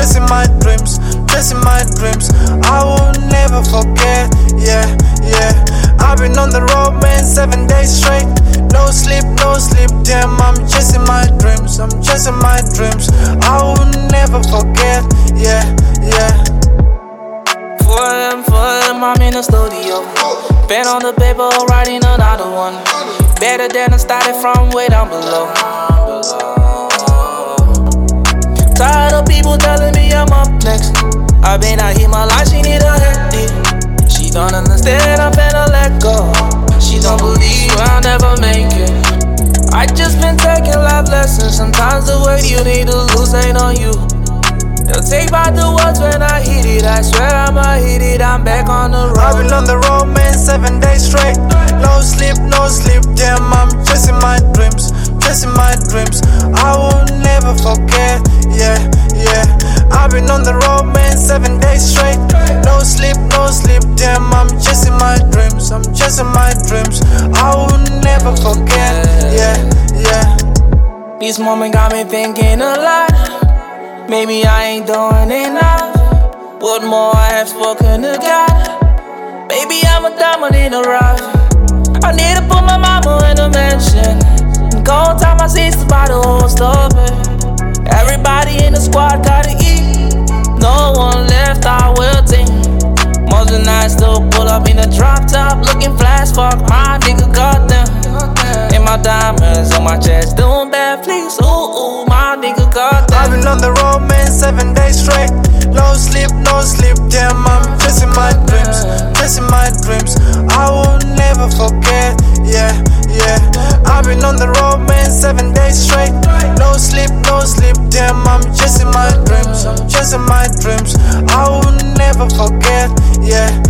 chasing my dreams, chasing my dreams. I will never forget, yeah, yeah. I've been on the road, man, 7 days straight. No sleep, damn, I'm chasing my dreams, I'm chasing my dreams. I will never forget, yeah, yeah. For them, I'm in the studio. Pen on the paper, writing another one. Better than I started from way down below. Tired of people telling me I'm up next. I been out here, my life, she need a headache. She don't understand, I'm finna let go. She don't believe I'll never make it. I just been taking life lessons. Sometimes the weight you need to lose ain't on you. They'll take back the words when I hit it. I swear I'ma hit it, I'm back on the road. I've been on the road, man, 7 days straight. No sleep, damn, I'm chasing my dreams, chasing my dreams. I will never forget, yeah, yeah. I've been on the road, man, 7 days straight. No sleep, damn, I'm chasing my dreams, I'm chasing my dreams. I will never forget, yeah, yeah. This moment got me thinking a lot. Maybe I ain't doing enough. What more I have spoken to God? Baby, I'm a diamond in the rough. I need to put my mama in a mansion. Go tell my sister by the whole stuff. Everybody in the squad gotta eat. No one left, I will think. Most of the night still pull up in the drop top, looking flash, fuck my nigga, goddamn. And my diamonds on my chest, doing bad fleas, ooh, my nigga, goddamn. I've been on the road, man, 7 days straight. No sleep, damn, I'm chasing my dreams, chasing my dreams. I will never forget, yeah, yeah. I've been on the road, man, 7 days straight. No sleep, damn, I'm chasing my dreams, I'm chasing my dreams. I will never forget, yeah.